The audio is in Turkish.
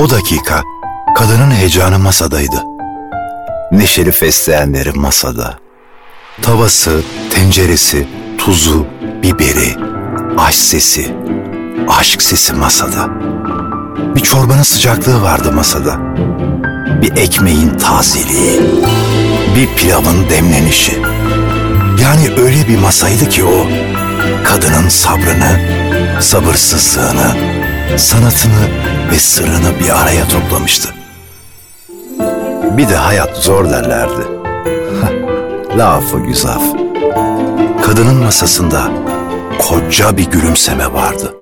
O dakika kadının heyecanı masadaydı. Neşeli fesleğenleri masada. Tavası, tenceresi, tuzu, biberi, aşk sesi masada. Bir çorbanın sıcaklığı vardı masada. Bir ekmeğin tazeliği, bir pilavın demlenişi. Yani öyle bir masaydı ki o, kadının sabrını, sabırsızlığını, sanatını ve sırrını bir araya toplamıştı. Bir de hayat zor derlerdi. Lafı güzaf. Kadının masasında koca bir gülümseme vardı.